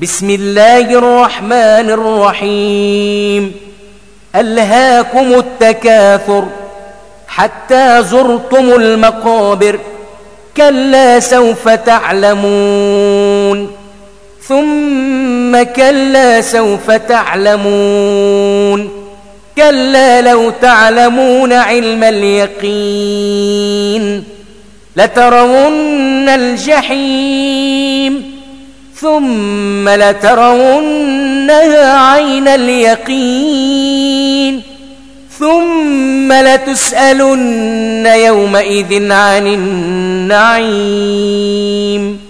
بسم الله الرحمن الرحيم. ألهاكم التكاثر حتى زرتم المقابر، كلا سوف تعلمون ثم كلا سوف تعلمون، كلا لو تعلمون علم اليقين لترون الجحيم ثم لترونها عين اليقين ثم لتسألن يومئذ عن النعيم.